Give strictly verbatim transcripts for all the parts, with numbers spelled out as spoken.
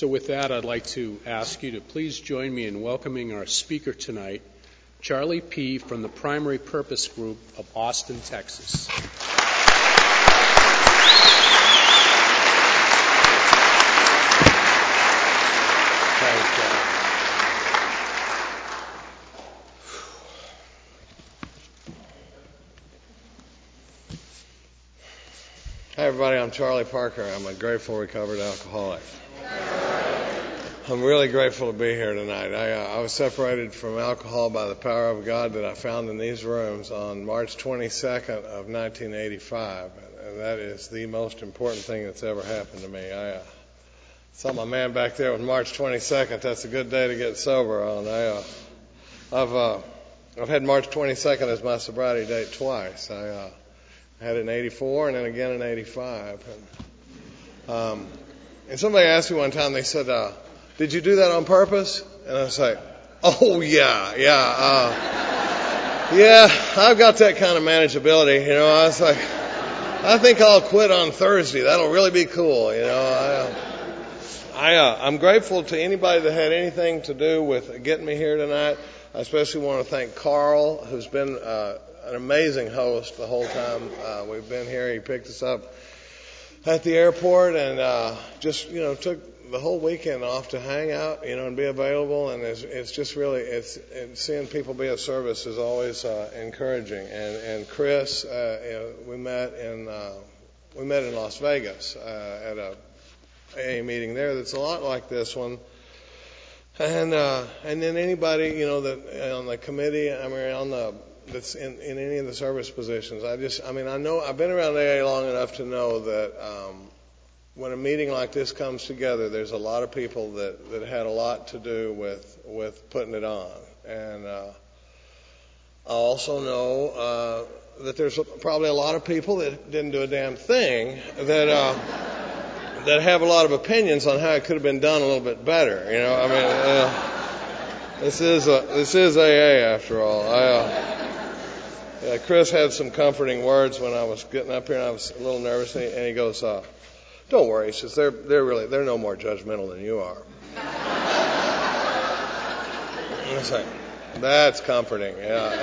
So with that, I'd like to ask you to please join me in welcoming our speaker tonight, Charlie P. from the Primary Purpose Group of Austin, Texas. Hi, everybody. I'm Charlie Parker. I'm a grateful recovered alcoholic. I'm really grateful to be here tonight. I, uh, I was separated from alcohol by the power of God that I found in these rooms on March twenty-second of nineteen eighty-five, and that is the most important thing that's ever happened to me. I uh, saw my man back there on March twenty-second. That's a good day to get sober on. I, uh, I've uh, I've had March twenty-second as my sobriety date twice. I uh, had it in eighty-four and then again in eighty-five. And, um, and somebody asked me one time, they said, uh, did you do that on purpose? And I was like, oh, yeah, yeah. Uh, yeah, I've got that kind of manageability. You know, I was like, I think I'll quit on Thursday. That'll really be cool. You know, I, uh, I, uh, I'm grateful to anybody that had anything to do with getting me here tonight. I especially want to thank Carl, who's been uh, an amazing host the whole time uh, we've been here. He picked us up at the airport and uh, just, you know, took the whole weekend off to hang out, you know, and be available. And it's, it's just really, it's, it's seeing people be of service is always uh, encouraging. And, and Chris, uh, you know, we met in uh, we met in Las Vegas uh, at a A A meeting there that's a lot like this one. And uh, and then anybody, you know, that on the committee, I mean, on the that's in, in any of the service positions. I just, I mean, I know I've been around A A long enough to know that um, when a meeting like this comes together, there's a lot of people that, that had a lot to do with with putting it on. And uh, I also know uh, that there's probably a lot of people that didn't do a damn thing that uh, that have a lot of opinions on how it could have been done a little bit better. You know, I mean, uh, this is a, this is A A after all. I, uh, yeah, Chris had some comforting words when I was getting up here, and I was a little nervous, and he, and he goes, uh, "Don't worry," he says, "They're they're really they're no more judgmental than you are." And I was like, "That's comforting." Yeah.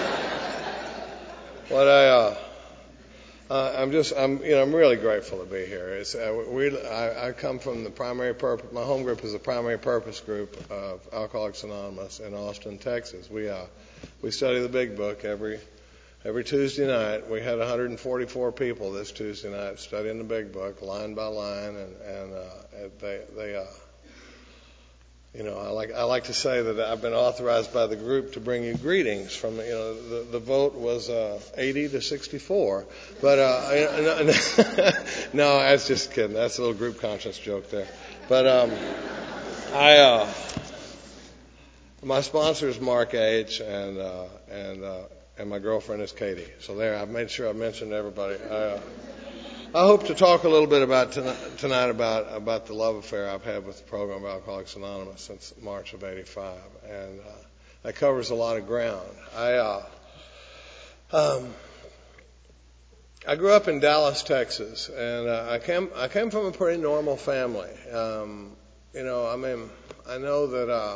Uh, what I uh, uh, I'm just I'm you know I'm really grateful to be here. It's, uh, we I, I come from the primary purpose. My home group is the primary purpose group of Alcoholics Anonymous in Austin, Texas. We uh we study the Big Book every. Every Tuesday night. We had one hundred forty-four people this Tuesday night studying the Big Book, line by line, and, and uh, they, they, uh, you know, I like I like to say that I've been authorized by the group to bring you greetings. From you know, the, the vote was uh, eighty to sixty-four, but uh, no, no, that's just kidding. That's a little group conscience joke there. But um, I, uh, my sponsor is Mark H. and uh, and. Uh, And my girlfriend is Katie. So there, I've made sure I've mentioned everybody. I, uh, I hope to talk a little bit about tonight, tonight about about the love affair I've had with the program of Alcoholics Anonymous since March of eighty-five, and uh, that covers a lot of ground. I uh, um, I grew up in Dallas, Texas, and uh, I came I came from a pretty normal family. Um, you know, I mean, I know that. Uh,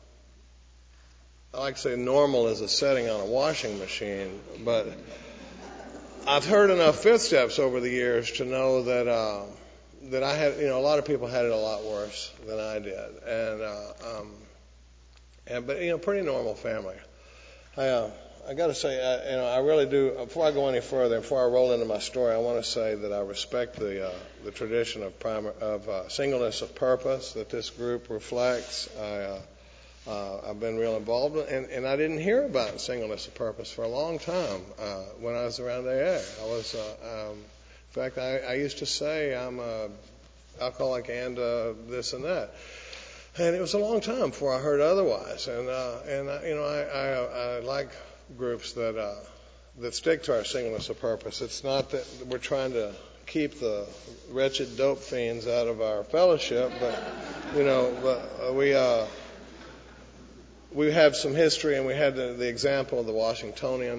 I like to say normal is a setting on a washing machine, but I've heard enough fifth steps over the years to know that uh, that I had, you know, a lot of people had it a lot worse than I did, and uh, um, and but you know, pretty normal family. I uh, I got to say, I, you know, I really do. Before I go any further, before I roll into my story, I want to say that I respect the uh, the tradition of primer, of uh, singleness of purpose that this group reflects. I, uh, Uh, I've been real involved, and, and I didn't hear about singleness of purpose for a long time uh, when I was around A A. I was, uh, um, in fact, I, I used to say I'm a alcoholic and uh, this and that, and it was a long time before I heard otherwise. And uh, and uh, you know, I, I, I like groups that uh, that stick to our singleness of purpose. It's not that we're trying to keep the wretched dope fiends out of our fellowship, but you know, but we. Uh, We have some history, and we had the, the example of the Washingtonians that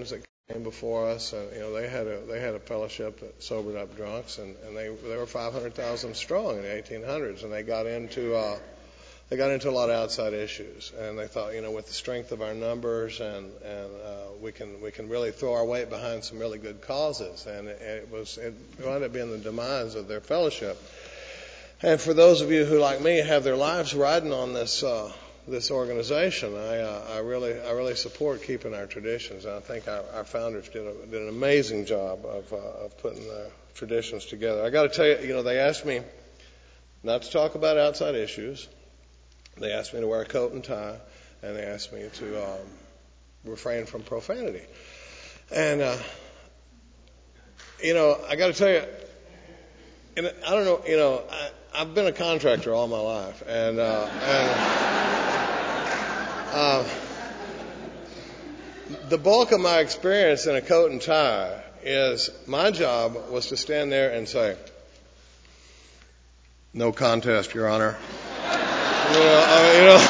came before us, and you know they had a they had a fellowship that sobered up drunks, and, and they they were five hundred thousand strong in the eighteen hundreds, and they got into uh, they got into a lot of outside issues, and they thought, you know, with the strength of our numbers, and and uh, we can we can really throw our weight behind some really good causes, and it, it was it wound up being the demise of their fellowship. And for those of you who, like me, have their lives riding on this. Uh, This organization, I, uh, I really, I really support keeping our traditions. And I think our, our founders did, a, did an amazing job of, uh, of putting the traditions together. I got to tell you, you know, they asked me not to talk about outside issues. They asked me to wear a coat and tie, and they asked me to um, refrain from profanity. And uh, you know, I got to tell you, and I don't know, you know, I, I've been a contractor all my life, and uh, and. Uh, the bulk of my experience in a coat and tie is my job was to stand there and say, "No contest, Your Honor." You know, I mean, you know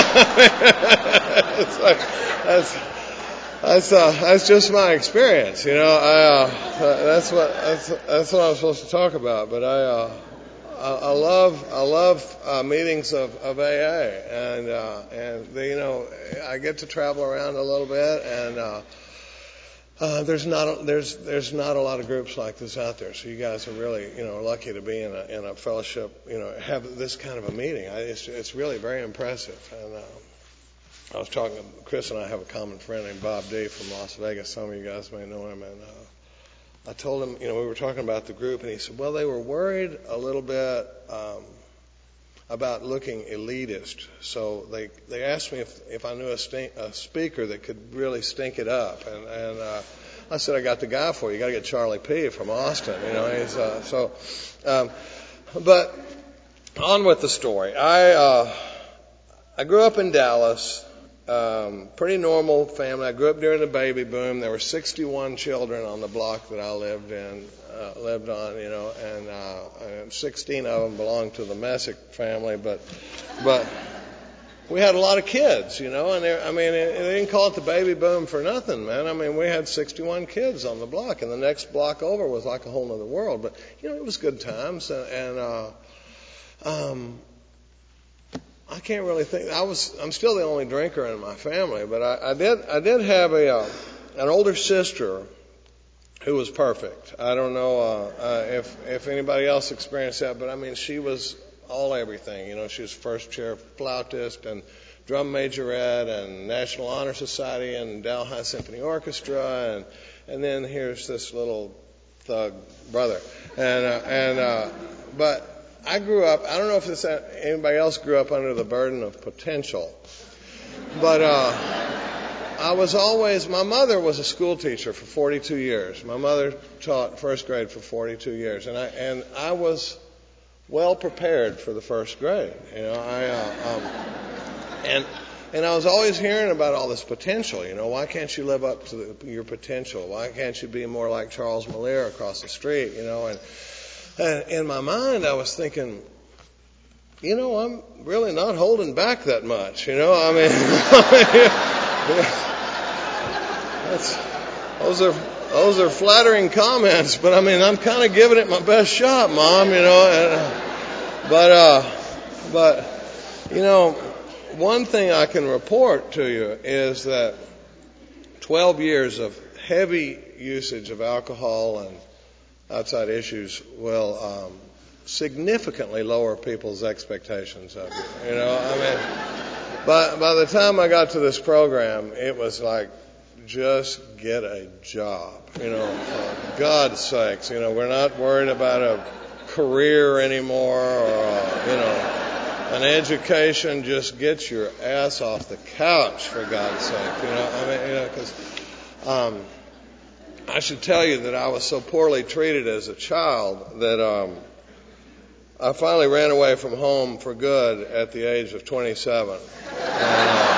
it's like, that's that's uh, that's just my experience. You know, I uh, that's what that's that's what I'm supposed to talk about. But I. Uh, I love I love uh, meetings of, of A A, and uh, and they, you know, I get to travel around a little bit, and uh, uh, there's not a, there's there's not a lot of groups like this out there. So you guys are really, you know, lucky to be in a in a fellowship, you know, have this kind of a meeting. I, it's it's really very impressive. And uh, I was talking, Chris and I have a common friend named Bob D from Las Vegas. Some of you guys may know him, and. Uh, I told him, you know, we were talking about the group, and he said, well, they were worried a little bit um, about looking elitist. So they they asked me if, if I knew a, stink, a speaker that could really stink it up. And, and uh, I said, I got the guy for you. You got to get Charlie P. from Austin. You know, he's, uh, so, um, but on with the story. I uh, I grew up in Dallas. Um, pretty normal family. I grew up during the baby boom. There were sixty-one children on the block that I lived in, uh, lived on, you know, and uh, sixteen of them belonged to the Messick family. But, but we had a lot of kids, you know, and I mean, it, they didn't call it the baby boom for nothing, man. I mean, we had sixty-one kids on the block, and the next block over was like a whole other world. But you know, it was good times, and. and uh, um, I can't really think. I was. I'm still the only drinker in my family, but I, I did. I did have a uh, an older sister who was perfect. I don't know uh, uh, if if anybody else experienced that, but I mean, she was all everything. You know, she was first chair flautist and drum majorette and National Honor Society and Dow High Symphony Orchestra, and and then here's this little thug brother, and uh, and uh, but. I grew up, I don't know if this, anybody else grew up under the burden of potential, but uh, I was always, my mother was a school teacher for forty-two years. My mother taught first grade for forty-two years, and I and I was well prepared for the first grade. You know, I uh, um, and and I was always hearing about all this potential. You know, why can't you live up to the, your potential? Why can't you be more like Charles Moliere across the street? You know, and. And in my mind, I was thinking, you know, I'm really not holding back that much. You know, I mean, that's, those are those are flattering comments, but I mean, I'm kind of giving it my best shot, Mom. You know, and, but uh, but you know, one thing I can report to you is that twelve years of heavy usage of alcohol and outside issues will um, significantly lower people's expectations of you. You know, I mean, by, by the time I got to this program, it was like, just get a job. You know, for God's sakes, you know, we're not worried about a career anymore or, a, you know, an education. Just get your ass off the couch, for God's sake. You know, I mean, you know, because... Um, I should tell you that I was so poorly treated as a child that um, I finally ran away from home for good at the age of twenty-seven. And, uh,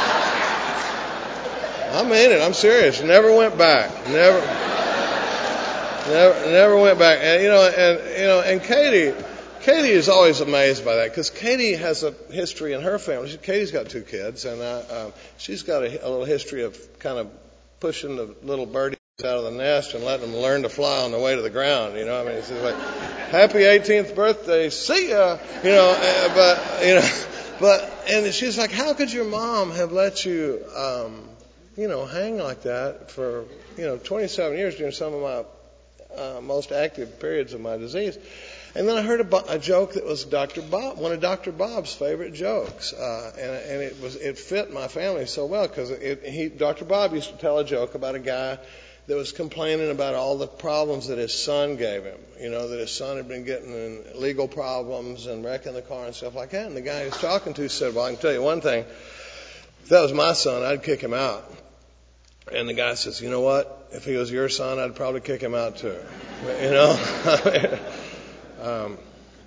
I mean it. I'm serious. Never went back. Never, never, never went back. And you know, and you know, and Katie, Katie is always amazed by that because Katie has a history in her family. She, Katie's got two kids, and uh, um, she's got a, a little history of kind of pushing the little birdie out of the nest and letting them learn to fly on the way to the ground. You know, I mean, it's just like, happy eighteenth birthday, see ya. You know, uh, but you know, but and she's like, how could your mom have let you, um, you know, hang like that for you know twenty-seven years during some of my uh, most active periods of my disease? And then I heard a, a joke that was Doctor Bob, one of Doctor Bob's favorite jokes, uh, and, and it was it fit my family so well because it, he Doctor Bob used to tell a joke about a guy that was complaining about all the problems that his son gave him. You know, that his son had been getting in legal problems and wrecking the car and stuff like that. And the guy he was talking to said, "Well, I can tell you one thing. If that was my son, I'd kick him out." And the guy says, "You know what? If he was your son, I'd probably kick him out too." You know. Um,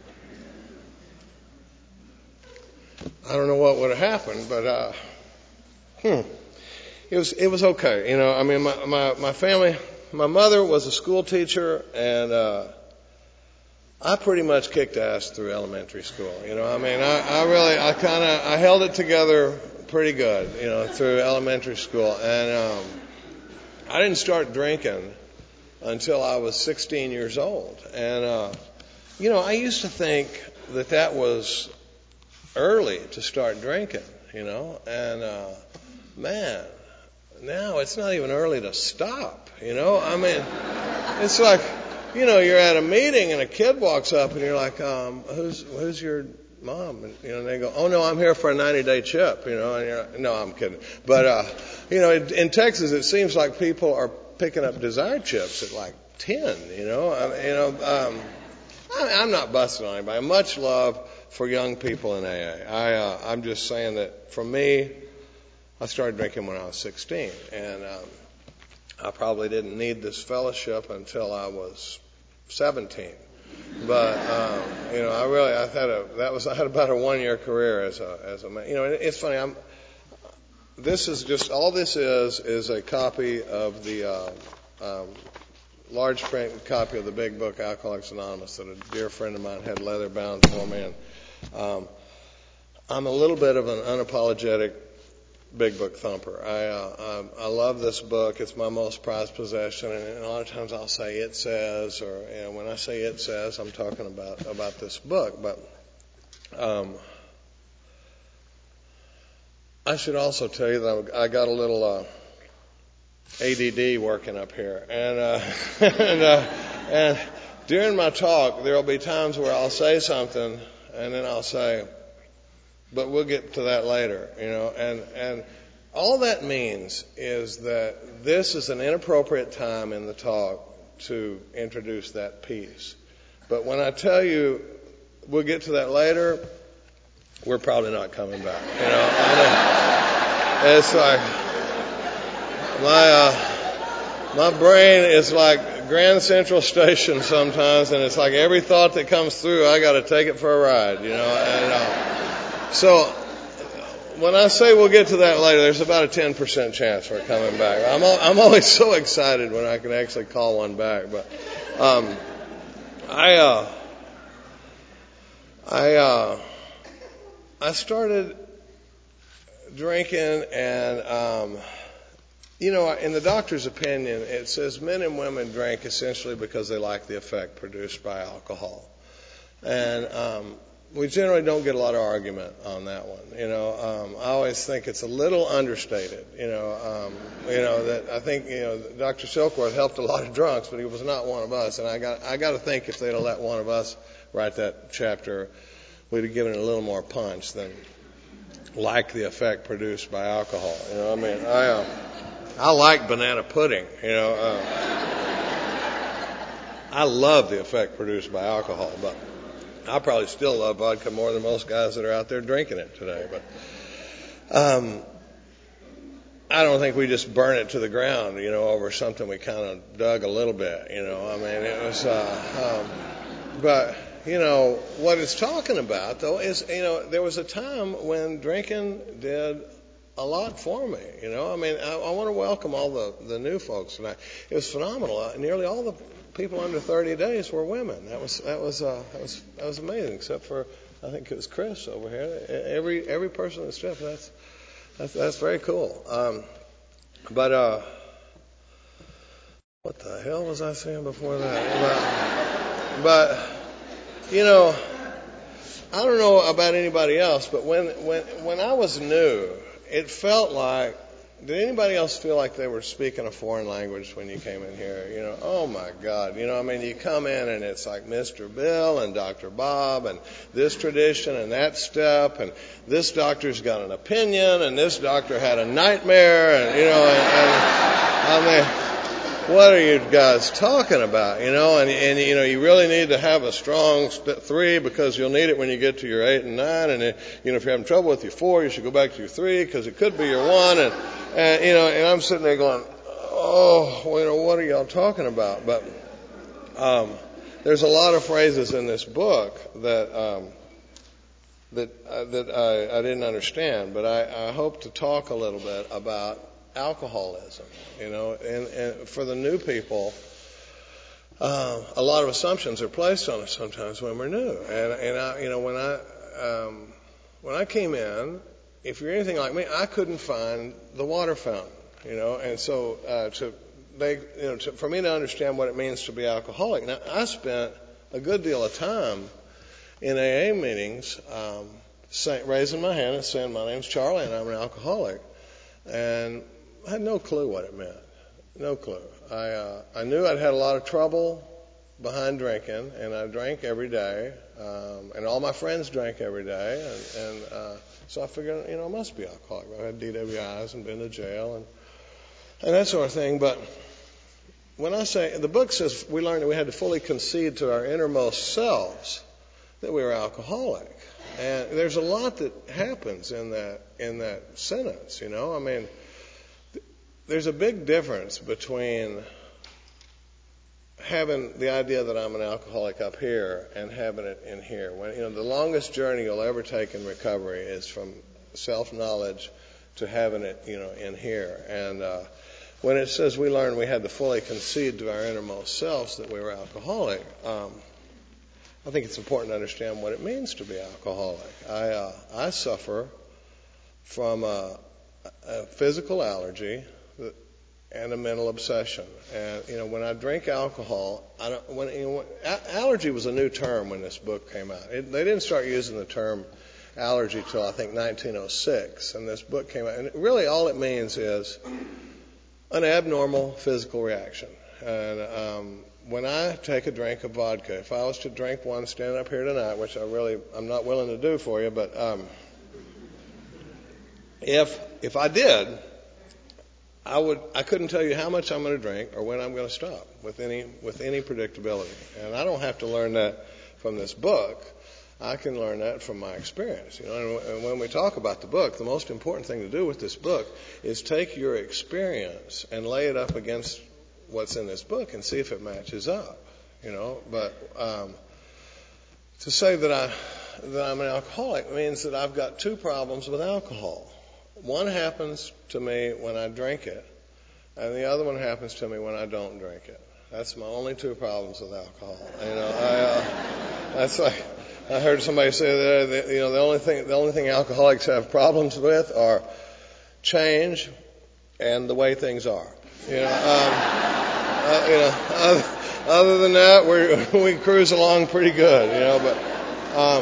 I don't know what would have happened, but uh, hmm, it was it was okay. You know, I mean, my, my my family, my mother was a school teacher, and uh, I pretty much kicked ass through elementary school. You know, I mean, I, I really, I kind of, I held it together pretty good. You know, through elementary school, and um, I didn't start drinking until I was sixteen years old, and. Uh, You know, I used to think that that was early to start drinking, you know, and, uh, man, now it's not even early to stop, you know. I mean, it's like, you know, you're at a meeting and a kid walks up and you're like, um, who's, who's your mom? And, you know, and they go, oh, no, I'm here for a ninety-day chip, you know, and you're like, no, I'm kidding. But, uh, you know, in, in Texas, it seems like people are picking up Desire chips at like ten, you know, I, you know, um, I'm not busting on anybody. Much love for young people in A A. I, uh, I'm just saying that for me, I started drinking when I was sixteen, and um, I probably didn't need this fellowship until I was seventeen. But um, you know, I really, I had a that was I had about a one-year career as a as a man. You know, it's funny. I'm. This is just all this is is a copy of the. Uh, um, large print copy of the big book, Alcoholics Anonymous, that a dear friend of mine had leather bound for me. And um, I'm a little bit of an unapologetic big book thumper. I, uh, I I love this book. It's my most prized possession, and a lot of times I'll say it says, or you know, when I say it says, I'm talking about about this book. But um, I should also tell you that I got a little. Uh, A D D working up here, and uh, and, uh, and during my talk, there will be times where I'll say something, and then I'll say, "But we'll get to that later," you know. And and all that means is that this is an inappropriate time in the talk to introduce that piece. But when I tell you, we'll get to that later, we're probably not coming back. You know, and it's like. My uh, my brain is like Grand Central Station sometimes, and it's like every thought that comes through, I got to take it for a ride, you know. And uh, so when I say we'll get to that later, there's about a ten percent chance we're coming back. I'm al- I'm always so excited when I can actually call one back. But um, I uh, I uh, I started drinking and. Um, You know, in the doctor's opinion, it says men and women drink essentially because they like the effect produced by alcohol. And um, we generally don't get a lot of argument on that one. You know, um, I always think it's a little understated. You know, um, you know that I think you know Doctor Silkworth helped a lot of drunks, but he was not one of us. And I got I got to think if they'd have let one of us write that chapter, we'd have given it a little more punch than like the effect produced by alcohol. You know, I mean, I. Uh, I like banana pudding, you know. Uh, I love the effect produced by alcohol, but I probably still love vodka more than most guys that are out there drinking it today. But um, I don't think we just burn it to the ground, you know, over something we kind of dug a little bit, you know. I mean, it was, uh, um, but, you know, what it's talking about, though, is, you know, there was a time when drinking did a lot for me, you know. I mean, I, I want to welcome all the, the new folks tonight. It was phenomenal. Uh, nearly all the people under thirty days were women. That was, that was, uh, that was, that was amazing, except for, I think it was Chris over here. Every, every person that stepped, that's, That's, that's very cool. Um, but uh, what the hell was I saying before that? But, but you know, I don't know about anybody else, but when, when, when I was new, it felt like, did anybody else feel like they were speaking a foreign language when you came in here? You know, oh my God. You know, I mean, you come in and it's like Mister Bill and Doctor Bob and this tradition and that step and this doctor's got an opinion and this doctor had a nightmare and, you know, and, and I mean, what are you guys talking about? You know, and, and, you know, you really need to have a strong st- three because you'll need it when you get to your eight and nine. And, you know, if you're having trouble with your four, you should go back to your three because it could be your one. And, and, you know, and I'm sitting there going, oh, well, you know, what are y'all talking about? But um, there's a lot of phrases in this book that um, that uh, that I, I didn't understand. But I, I hope to talk a little bit about alcoholism, you know, and, and for the new people, uh, a lot of assumptions are placed on us sometimes when we're new. And, and I, you know, when I um, when I came in, if you're anything like me, I couldn't find the water fountain, you know, and so uh, to they, you know, to, for me to understand what it means to be alcoholic. Now, I spent a good deal of time in A A meetings, um, say, raising my hand and saying, "My name's Charlie, and I'm an alcoholic," and I had no clue what it meant. No clue. I uh, I knew I'd had a lot of trouble behind drinking, and I drank every day, um, and all my friends drank every day, and, and uh, so I figured, you know, I must be alcoholic. I had D W Is and been to jail and and that sort of thing. But when I say, the book says we learned that we had to fully concede to our innermost selves that we were alcoholic, and there's a lot that happens in that in that sentence. You know, I mean. There's a big difference between having the idea that I'm an alcoholic up here and having it in here. When, you know, the longest journey you'll ever take in recovery is from self-knowledge to having it, you know, in here. And uh, when it says we learned we had to fully concede to our innermost selves that we were alcoholic, um, I think it's important to understand what it means to be alcoholic. I uh, I suffer from a, a physical allergy and a mental obsession. And, you know, when I drink alcohol, I don't, when, you know, when, a- allergy was a new term when this book came out. It, they didn't start using the term allergy till I think nineteen oh six, and this book came out. And really all it means is an abnormal physical reaction. And um, when I take a drink of vodka, if I was to drink one standing up here tonight, which I really, I'm not willing to do for you, but um, if if I did, I would. I couldn't tell you how much I'm going to drink or when I'm going to stop with any with any predictability. And I don't have to learn that from this book. I can learn that from my experience. You know, and when we talk about the book, the most important thing to do with this book is take your experience and lay it up against what's in this book and see if it matches up. You know, but um, to say that I that I'm an alcoholic means that I've got two problems with alcohol. One happens to me when I drink it, and the other one happens to me when I don't drink it. That's my only two problems with alcohol. You know, I, uh, that's like I heard somebody say that, you know, the only thing the only thing alcoholics have problems with are change and the way things are. You know, um, uh, you know. Other, other than that, we we cruise along pretty good. You know, but. Um,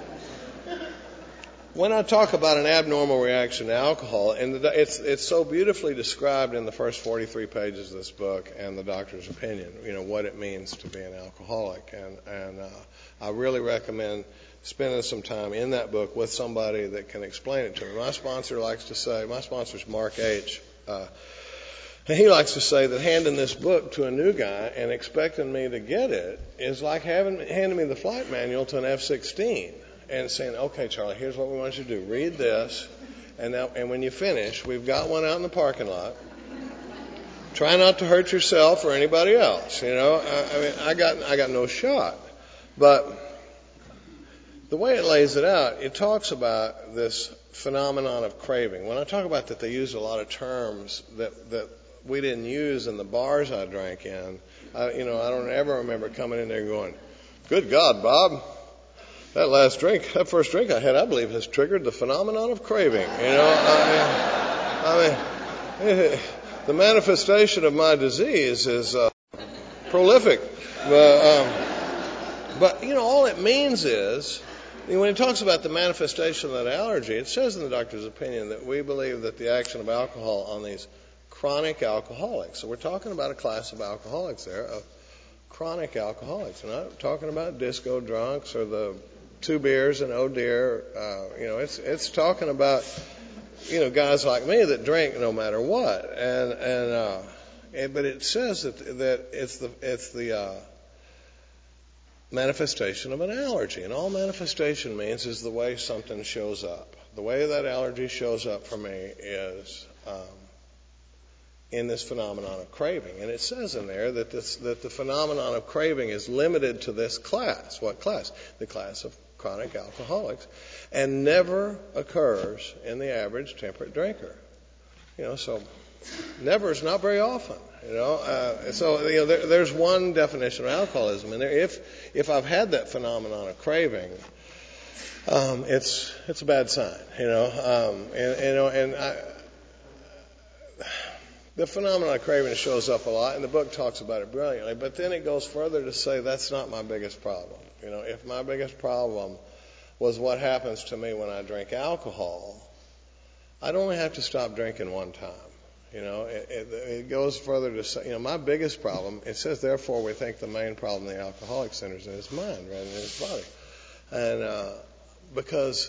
When I talk about an abnormal reaction to alcohol, and it's it's so beautifully described in the first forty-three pages of this book and the doctor's opinion, you know, what it means to be an alcoholic. And, and uh, I really recommend spending some time in that book with somebody that can explain it to me. My sponsor likes to say, my sponsor's Mark H., uh, and he likes to say that handing this book to a new guy and expecting me to get it is like having handing me the flight manual to an F sixteen. And saying, okay, Charlie, here's what we want you to do. Read this, and now, and when you finish, we've got one out in the parking lot. Try not to hurt yourself or anybody else. You know, I, I mean, I got I got no shot. But the way it lays it out, it talks about this phenomenon of craving. When I talk about that, they use a lot of terms that that we didn't use in the bars I drank in. I, you know, I don't ever remember coming in there going, "Good God, Bob. That last drink, that first drink I had, I believe, has triggered the phenomenon of craving." You know, I mean, I mean the manifestation of my disease is uh, prolific. But, um, but, you know, all it means is, when it talks about the manifestation of that allergy, it says in the doctor's opinion that we believe that the action of alcohol on these chronic alcoholics, so we're talking about a class of alcoholics there, of chronic alcoholics. We're not talking about disco drunks or the two beers and oh dear. Uh, you know, it's it's talking about, you know, guys like me that drink no matter what. And and, uh, and but it says that that it's the it's the uh, manifestation of an allergy, and all manifestation means is the way something shows up. The way that allergy shows up for me is um, in this phenomenon of craving, and it says in there that this that the phenomenon of craving is limited to this class. What class? The class of chronic alcoholics, and never occurs in the average temperate drinker. You know, so never is not very often. You know, uh, so you know, there, there's one definition of alcoholism, and there, if if I've had that phenomenon of craving, um, it's it's a bad sign. You know, um, and you know, and I, the phenomenon of craving shows up a lot, and the book talks about it brilliantly. But then it goes further to say that's not my biggest problem. You know, if my biggest problem was what happens to me when I drink alcohol, I'd only have to stop drinking one time. You know, it, it, it goes further to say, you know, my biggest problem, it says, therefore, we think the main problem in the alcoholic center is in his mind rather than his body. And uh, because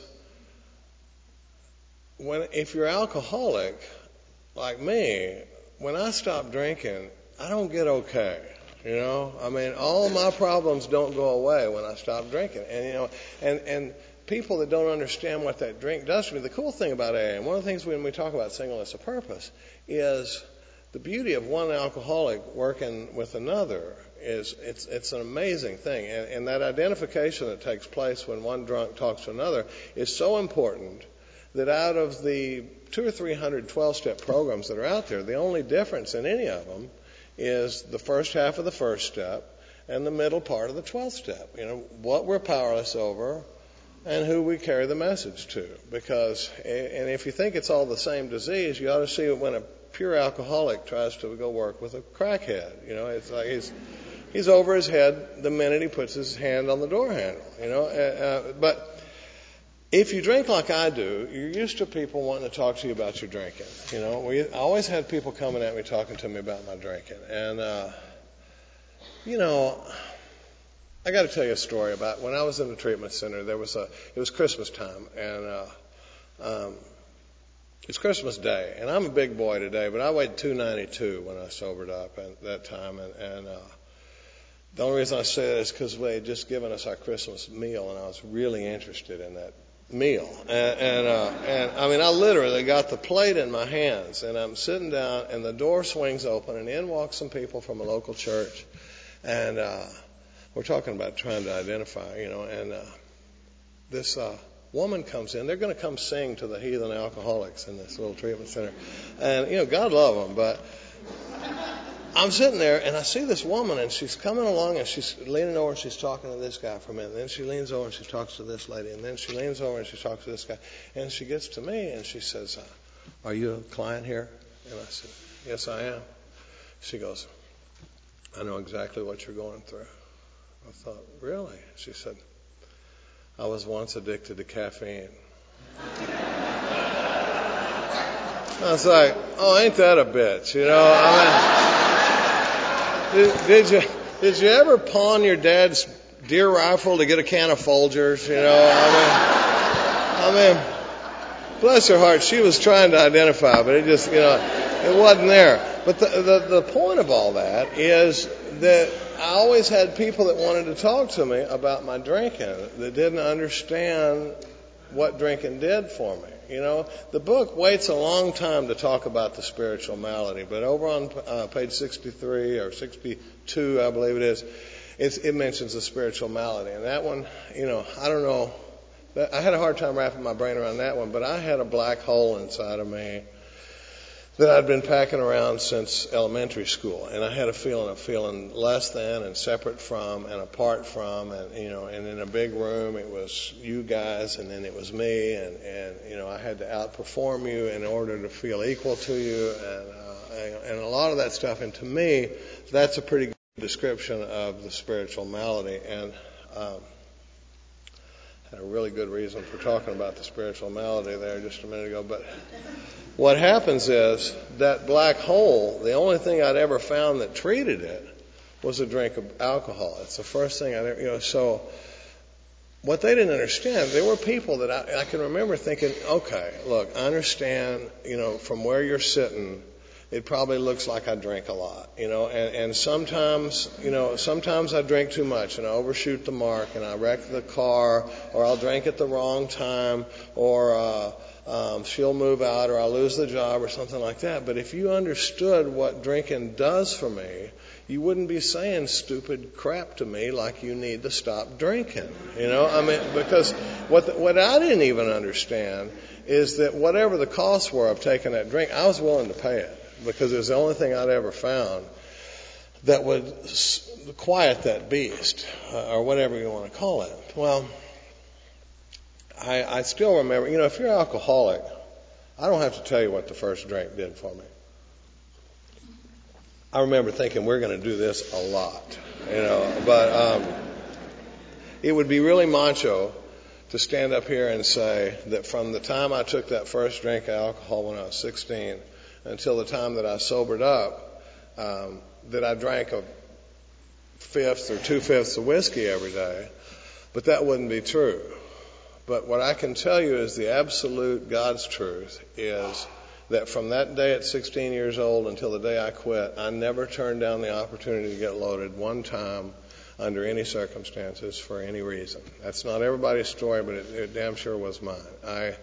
when if you're alcoholic, like me, when I stop drinking, I don't get okay. You know, I mean, all my problems don't go away when I stop drinking. And, you know, and, and people that don't understand what that drink does to me, the cool thing about A A, and one of the things when we talk about singleness of purpose, is the beauty of one alcoholic working with another is it's it's an amazing thing. And, and that identification that takes place when one drunk talks to another is so important that out of the two or three hundred twelve-step programs that are out there, the only difference in any of them is the first half of the first step and the middle part of the twelfth step. You know, what we're powerless over and who we carry the message to. Because, and if you think it's all the same disease, you ought to see when a pure alcoholic tries to go work with a crackhead. You know, it's like he's he's over his head the minute he puts his hand on the door handle. You know, uh, but if you drink like I do, you're used to people wanting to talk to you about your drinking. You know, we I always had people coming at me talking to me about my drinking, and uh, you know, I got to tell you a story about when I was in the treatment center. There was a it was Christmas time, and uh, um, it's Christmas Day, and I'm a big boy today, but I weighed two ninety-two when I sobered up at that time, and, and uh, the only reason I say that is because they had just given us our Christmas meal, and I was really interested in that meal. And, and, uh, and I mean, I literally got the plate in my hands, and I'm sitting down, and the door swings open, and in walk some people from a local church, and uh, we're talking about trying to identify, you know, and uh, this uh, woman comes in. They're going to come sing to the heathen alcoholics in this little treatment center, and you know, God love them, but I'm sitting there, and I see this woman, and she's coming along, and she's leaning over, and she's talking to this guy for a minute. And then she leans over, and she talks to this lady. And then she leans over, and she talks to this guy. And she gets to me, and she says, uh, are you a client here? And I said, yes, I am. She goes, I know exactly what you're going through. I thought, really? She said, I was once addicted to caffeine. I was like, oh, ain't that a bitch? You know, I mean... Did, did you did you ever pawn your dad's deer rifle to get a can of Folgers? You know, I mean, I mean, bless her heart, she was trying to identify, but it just, you know, it wasn't there. But the the, the point of all that is that I always had people that wanted to talk to me about my drinking that didn't understand what drinking did for me. You know, the book waits a long time to talk about the spiritual malady, but over on uh, page sixty-three or sixty-two, I believe it is, it's, it mentions the spiritual malady. And that one, you know, I don't know, I had a hard time wrapping my brain around that one, but I had a black hole inside of me that I'd been packing around since elementary school, and I had a feeling of feeling less than and separate from and apart from, and you know, and in a big room it was you guys, and then it was me, and and you know, I had to outperform you in order to feel equal to you, and uh, and a lot of that stuff. And to me, that's a pretty description of the spiritual malady, and um, had a really good reason for talking about the spiritual malady there just a minute ago. But what happens is that black hole, the only thing I'd ever found that treated it was a drink of alcohol. It's the first thing I ever, you know, so what they didn't understand, there were people that I, I can remember thinking, okay, look, I understand, you know, from where you're sitting, it probably looks like I drink a lot, you know, and, and sometimes, you know, sometimes I drink too much and I overshoot the mark and I wreck the car, or I'll drink at the wrong time, or uh, um, she'll move out, or I'll lose the job, or something like that. But if you understood what drinking does for me, you wouldn't be saying stupid crap to me like you need to stop drinking, you know, I mean, because what the, what I didn't even understand is that whatever the costs were of taking that drink, I was willing to pay it. Because it was the only thing I'd ever found that would quiet that beast, uh, or whatever you want to call it. Well, I, I still remember, you know, if you're alcoholic, I don't have to tell you what the first drink did for me. I remember thinking, we're going to do this a lot, you know, but um, it would be really macho to stand up here and say that from the time I took that first drink of alcohol when I was sixteen until the time that I sobered up, um, that I drank a fifth or two-fifths of whiskey every day. But that wouldn't be true. But what I can tell you is the absolute God's truth is that from that day at sixteen years old until the day I quit, I never turned down the opportunity to get loaded one time under any circumstances for any reason. That's not everybody's story, but it, it damn sure was mine. I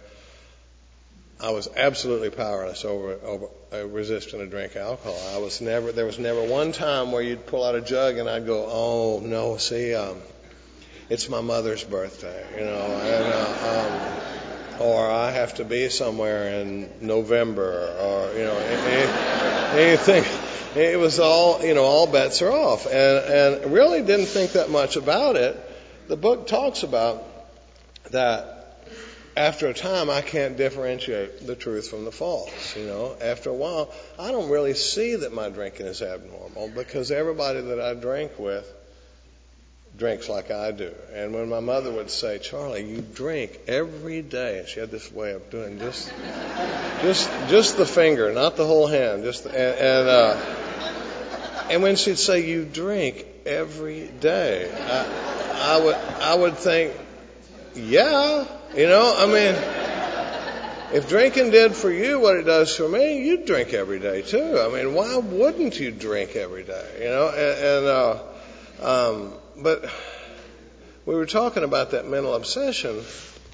I was absolutely powerless over, over uh, resisting a drink of alcohol. I was never, there was never one time where you'd pull out a jug and I'd go, oh no, see, um, it's my mother's birthday, you know, and, uh, um, or I have to be somewhere in November, or, you know, any, anything. It was all, you know, all bets are off, and, and really didn't think that much about it. The book talks about that. After a time, I can't differentiate the truth from the false, you know. After a while, I don't really see that my drinking is abnormal because everybody that I drink with drinks like I do. And when my mother would say, Charlie, you drink every day, and she had this way of doing just just, just the finger, not the whole hand, just the, and and, uh, and when she'd say, you drink every day, I, I would I would think, yeah. You know, I mean, if drinking did for you what it does for me, you'd drink every day too. I mean, why wouldn't you drink every day? You know, and, and uh, um, but we were talking about that mental obsession.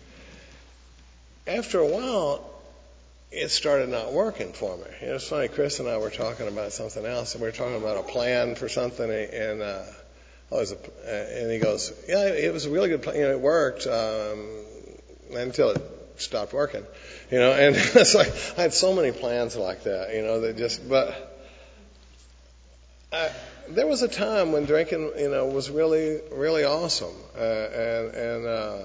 After a while, it started not working for me. You know, it's funny. Chris and I were talking about something else, and we were talking about a plan for something, and uh, oh, it was a, and he goes, "Yeah, it was a really good plan. You know, it worked." Um, until it stopped working, you know, and it's like, I had so many plans like that, you know, that just, but I, there was a time when drinking, you know, was really, really awesome, uh, and, and, uh,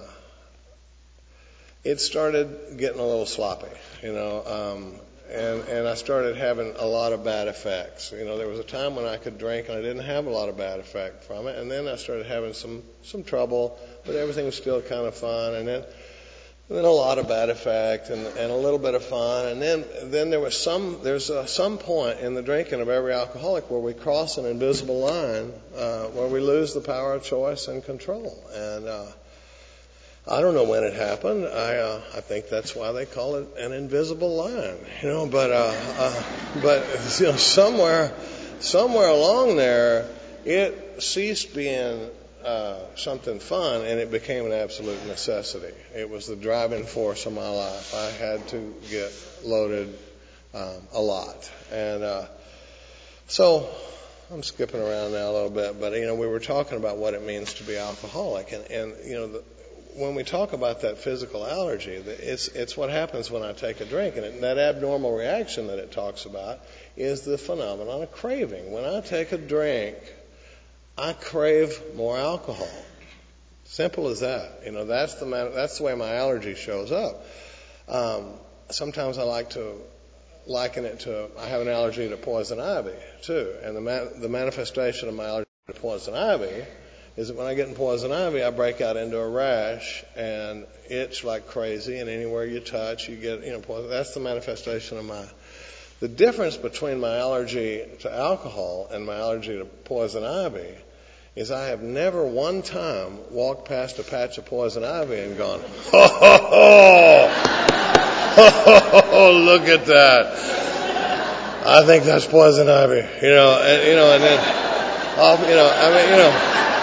it started getting a little sloppy, you know, um, and, and I started having a lot of bad effects. You know, there was a time when I could drink and I didn't have a lot of bad effect from it, and then I started having some, some trouble, but everything was still kind of fun, and then And then a lot of bad effect and, and a little bit of fun. And then then there was some there's a, some point in the drinking of every alcoholic where we cross an invisible line uh, where we lose the power of choice and control. And uh, I don't know when it happened. I uh, I think that's why they call it an invisible line. You know, but uh, uh, but you know somewhere somewhere along there it ceased being Uh, something fun, and it became an absolute necessity. It was the driving force of my life. I had to get loaded um, a lot. And uh, so I'm skipping around now a little bit, but, you know, we were talking about what it means to be alcoholic. And, and you know, the, when we talk about that physical allergy, it's, it's what happens when I take a drink. And it, that abnormal reaction that it talks about is the phenomenon of craving. When I take a drink, I crave more alcohol. Simple as that. You know, that's the man, that's the way my allergy shows up. Um, sometimes I like to liken it to, I have an allergy to poison ivy, too. And the, ma- the manifestation of my allergy to poison ivy is that when I get in poison ivy, I break out into a rash and itch like crazy, and anywhere you touch, you get, you know, poison. That's the manifestation of my... The difference between my allergy to alcohol and my allergy to poison ivy is I have never one time walked past a patch of poison ivy and gone, ho, ho, ho, ho, ho, ho, look at that. I think that's poison ivy, you know, and, you know, and then, I'll, you know, I mean, you know,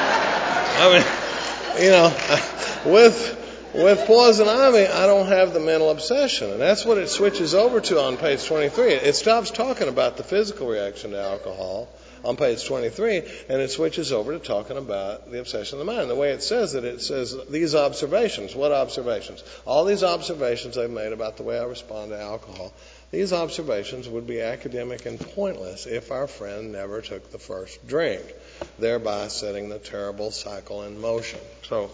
I mean, you know, with, with poison ivy, I don't have the mental obsession, and that's what it switches over to on page twenty-three. It stops talking about the physical reaction to alcohol on page twenty-three, and it switches over to talking about the obsession of the mind. The way it says it, it says these observations. What observations? All these observations I've made about the way I respond to alcohol, these observations would be academic and pointless if our friend never took the first drink, thereby setting the terrible cycle in motion. So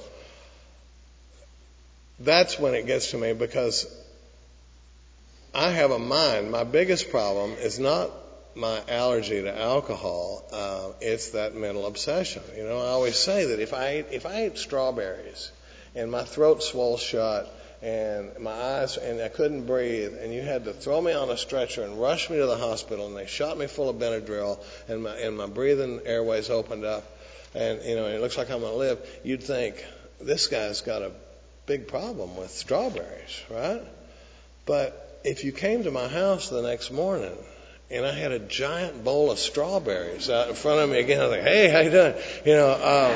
that's when it gets to me, because I have a mind. My biggest problem is not my allergy to alcohol, uh, it's that mental obsession. You know, I always say that if I ate, if I ate strawberries and my throat swelled shut and my eyes, and I couldn't breathe, and you had to throw me on a stretcher and rush me to the hospital, and they shot me full of Benadryl, and my and my breathing airways opened up, and you know, it looks like I'm going to live, you'd think, this guy's got a big problem with strawberries, right? But if you came to my house the next morning and I had a giant bowl of strawberries out in front of me again, I was like, hey, how you doing? You know,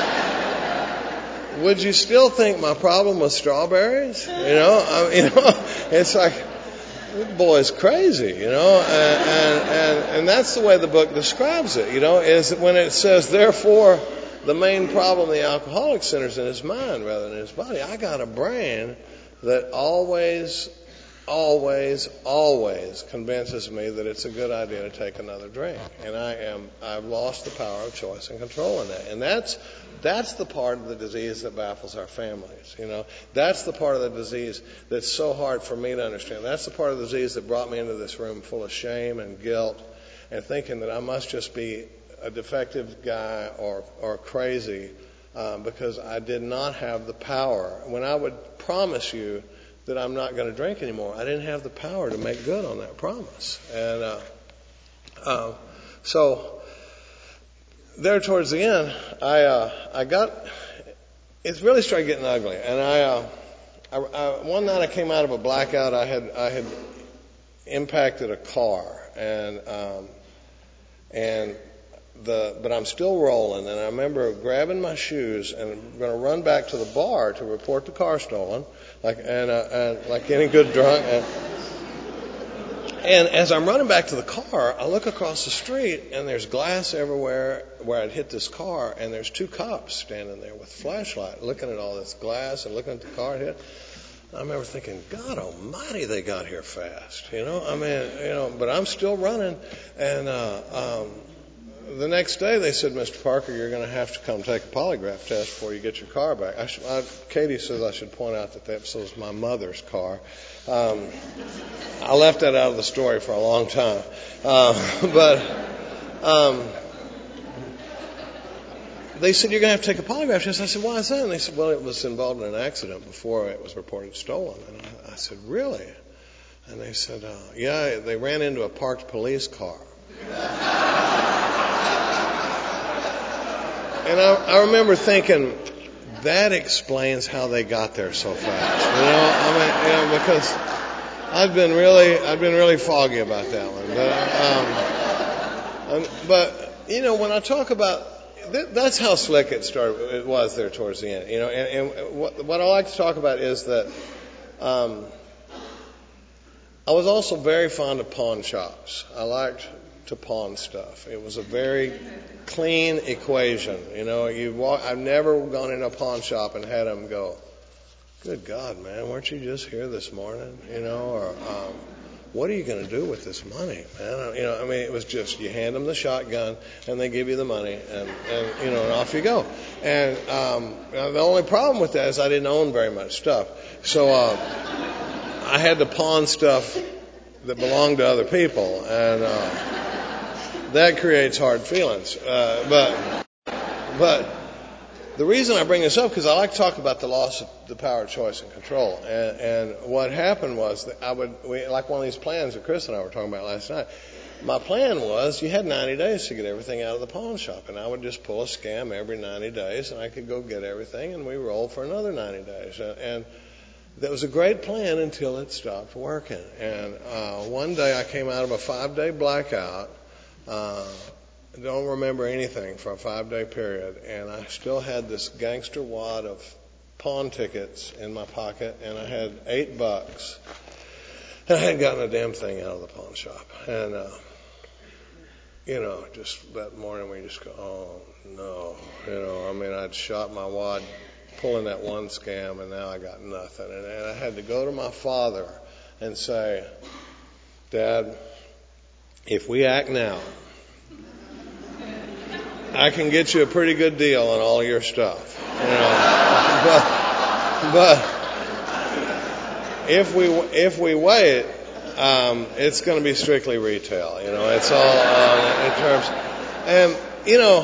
um, would you still think my problem was strawberries? You know, I, you know, it's like, this boy's crazy, you know, and, and, and, and that's the way the book describes it, you know, is when it says, therefore, the main problem the alcoholic centers in his mind rather than his body. I got a brain that always, always, always convinces me that it's a good idea to take another drink. And I am, I've lost the power of choice and control in that. And that's, that's the part of the disease that baffles our families, you know. That's the part of the disease that's so hard for me to understand. That's the part of the disease that brought me into this room full of shame and guilt and thinking that I must just be a defective guy or, or crazy um, because I did not have the power. When I would promise you that I'm not going to drink anymore, I didn't have the power to make good on that promise. And uh, uh, so there towards the end, I uh, I got, it really started getting ugly. And I, uh, I, I one night I came out of a blackout. I had I had impacted a car, and um, and The, but I'm still rolling, and I remember grabbing my shoes and I'm going to run back to the bar to report the car stolen, like and, uh, and like any good drunk. And, and as I'm running back to the car, I look across the street, and there's glass everywhere where I'd hit this car, and there's two cops standing there with flashlight, looking at all this glass and looking at the car I'd hit. I remember thinking, God Almighty, they got here fast, you know. I mean, you know, but I'm still running, and. Uh, um, The next day they said, Mister Parker, you're going to have to come take a polygraph test before you get your car back. I should, I, Katie says I should point out that that was my mother's car. Um, I left that out of the story for a long time. Uh, but um, they said, you're going to have to take a polygraph test. I said, why is that? And they said, well, it was involved in an accident before it was reported stolen. And I, I said, really? And they said, uh, yeah, they ran into a parked police car. And I, I remember thinking, that explains how they got there so fast. You know, I mean, you know, because I've been really, I've been really foggy about that one. But, um, um, but you know, when I talk about, th- that's how slick it started. It was there towards the end. You know, and, and what, what I like to talk about is that um, I was also very fond of pawn shops. I liked to pawn stuff. It was a very clean equation. You know, you walk, I've never gone in a pawn shop and had them go, good God, man, weren't you just here this morning? You know, or um, what are you going to do with this money, man? You know, I mean, it was just, you hand them the shotgun and they give you the money and, and you know, and off you go. And um, the only problem with that is I didn't own very much stuff. So uh, I had to pawn stuff that belong to other people, and uh, that creates hard feelings. Uh, but but the reason I bring this up because I like to talk about the loss of the power of choice and control. And, and what happened was that I would we, like one of these plans that Chris and I were talking about last night. My plan was you had ninety days to get everything out of the pawn shop, and I would just pull a scam every ninety days, and I could go get everything, and we rolled for another ninety days. And, and that was a great plan until it stopped working. And uh, one day I came out of a five-day blackout. Uh, don't remember anything for a five-day period, and I still had this gangster wad of pawn tickets in my pocket, and I had eight bucks. And I hadn't gotten a damn thing out of the pawn shop. And, uh, you know, just that morning we just go, oh, no. You know, I mean, I'd shot my wad pulling that one scam, and now I got nothing. And, and I had to go to my father and say, Dad, if we act now, I can get you a pretty good deal on all your stuff. You know, but, but if we if we wait, um, it's going to be strictly retail. You know, it's all uh, in terms. And you know,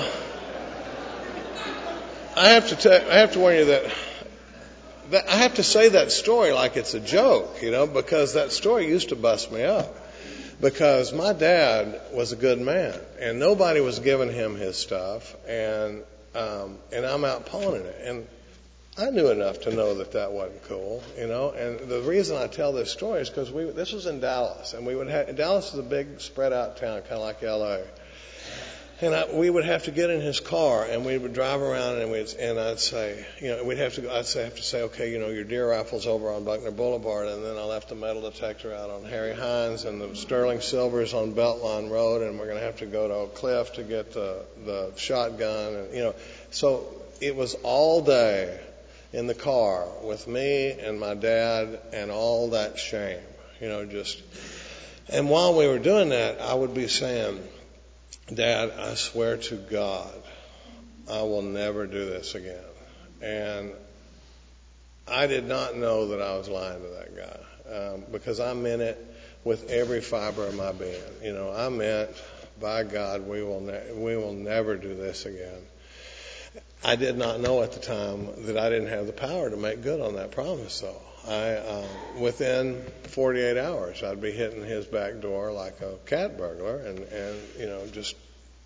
I have to tell, I have to warn you that, that I have to say that story like it's a joke. You know, because that story used to bust me up. Because my dad was a good man, and nobody was giving him his stuff, and um, and I'm out pawning it, and I knew enough to know that that wasn't cool, you know. And the reason I tell this story is because we this was in Dallas, and we would have Dallas is a big spread out town, kind of like L A. And I, we would have to get in his car, and we would drive around, and we'd, and I'd say, you know, we'd have to, I'd say, have to say, okay, you know, your deer rifle's over on Buckner Boulevard, and then I left the metal detector out on Harry Hines, and the Sterling Silver's on Beltline Road, and we're going to have to go to Oak Cliff to get the the shotgun, and you know, so it was all day in the car with me and my dad, and all that shame, you know, just, and while we were doing that, I would be saying, Dad, I swear to God, I will never do this again. And I did not know that I was lying to that guy um, because I meant it with every fiber of my being. You know, I meant, by God, we will ne- we will never do this again. I did not know at the time that I didn't have the power to make good on that promise, though. I, uh, within forty-eight hours, I'd be hitting his back door like a cat burglar, and, and you know, just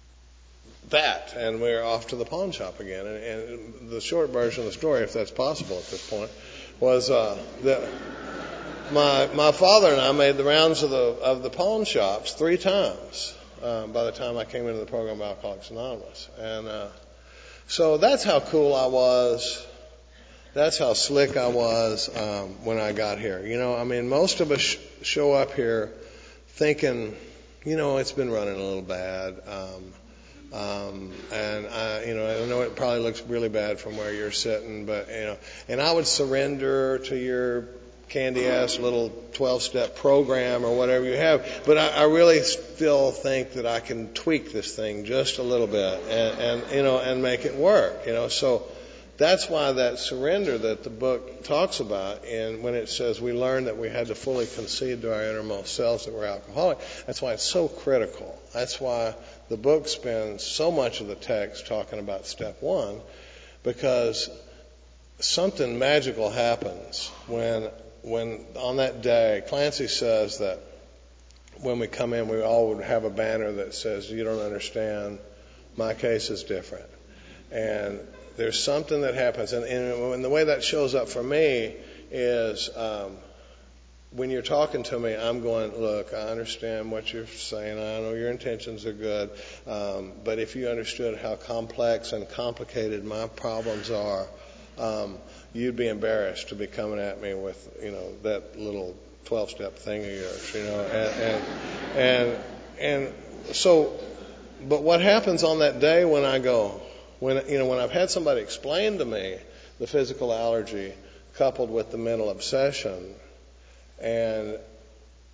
that, and we're off to the pawn shop again. And, and the short version of the story, if that's possible at this point, was uh, that my my father and I made the rounds of the of the pawn shops three times uh, by the time I came into the program of Alcoholics Anonymous, and uh, so that's how cool I was. That's how slick I was um, when I got here. You know, I mean, most of us sh- show up here thinking, you know, it's been running a little bad. Um, um, and, I, you know, I know it probably looks really bad from where you're sitting, but, you know, and I would surrender to your candy-ass little twelve-step program or whatever you have. But I, I really still think that I can tweak this thing just a little bit and, and, you know, and make it work, you know. So that's why that surrender that the book talks about, and when it says we learned that we had to fully concede to our innermost selves that we're alcoholic, that's why it's so critical. That's why the book spends so much of the text talking about step one, because something magical happens when, when on that day, Clancy says that when we come in, we all would have a banner that says, you don't understand, my case is different. And there's something that happens, and, and the way that shows up for me is um, when you're talking to me, I'm going, look, I understand what you're saying. I know your intentions are good, um, but if you understood how complex and complicated my problems are, um, you'd be embarrassed to be coming at me with, you know, that little twelve-step thing of yours, you know, and and and, and so, but what happens on that day when I go? When, you know, when I've had somebody explain to me the physical allergy coupled with the mental obsession, and